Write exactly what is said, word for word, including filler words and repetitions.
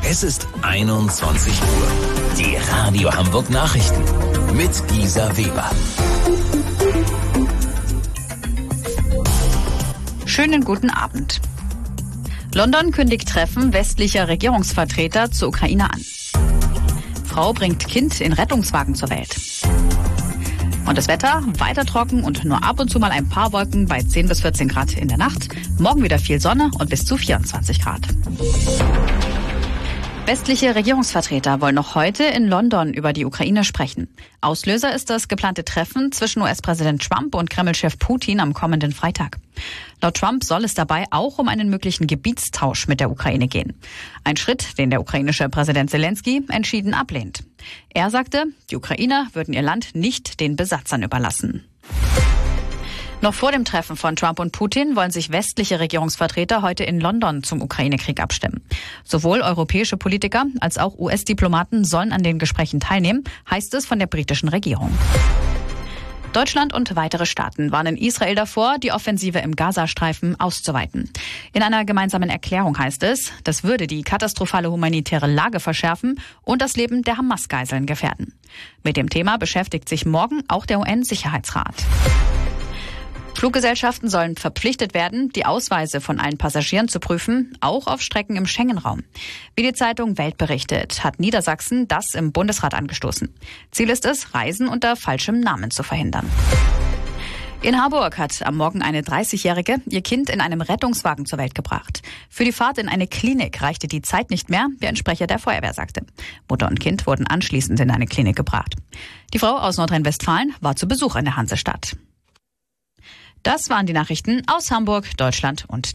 Es ist einundzwanzig Uhr. Die Radio Hamburg Nachrichten mit Gisa Weber. Schönen guten Abend. London kündigt Treffen westlicher Regierungsvertreter zur Ukraine an. Frau bringt Kind in Rettungswagen zur Welt. Und das Wetter weiter trocken und nur ab und zu mal ein paar Wolken bei zehn bis vierzehn Grad in der Nacht. Morgen wieder viel Sonne und bis zu vierundzwanzig Grad. Westliche Regierungsvertreter wollen noch heute in London über die Ukraine sprechen. Auslöser ist das geplante Treffen zwischen U S-Präsident Trump und Kreml-Chef Putin am kommenden Freitag. Laut Trump soll es dabei auch um einen möglichen Gebietstausch mit der Ukraine gehen. Ein Schritt, den der ukrainische Präsident Zelensky entschieden ablehnt. Er sagte, die Ukrainer würden ihr Land nicht den Besatzern überlassen. Noch vor dem Treffen von Trump und Putin wollen sich westliche Regierungsvertreter heute in London zum Ukraine-Krieg abstimmen. Sowohl europäische Politiker als auch U S-Diplomaten sollen an den Gesprächen teilnehmen, heißt es von der britischen Regierung. Deutschland und weitere Staaten warnen Israel davor, die Offensive im Gazastreifen auszuweiten. In einer gemeinsamen Erklärung heißt es, das würde die katastrophale humanitäre Lage verschärfen und das Leben der Hamas-Geiseln gefährden. Mit dem Thema beschäftigt sich morgen auch der U N-Sicherheitsrat. Fluggesellschaften sollen verpflichtet werden, die Ausweise von allen Passagieren zu prüfen, auch auf Strecken im Schengen-Raum. Wie die Zeitung Welt berichtet, hat Niedersachsen das im Bundesrat angestoßen. Ziel ist es, Reisen unter falschem Namen zu verhindern. In Harburg hat am Morgen eine dreißigjährige ihr Kind in einem Rettungswagen zur Welt gebracht. Für die Fahrt in eine Klinik reichte die Zeit nicht mehr, wie ein Sprecher der Feuerwehr sagte. Mutter und Kind wurden anschließend in eine Klinik gebracht. Die Frau aus Nordrhein-Westfalen war zu Besuch in der Hansestadt. Das waren die Nachrichten aus Hamburg, Deutschland und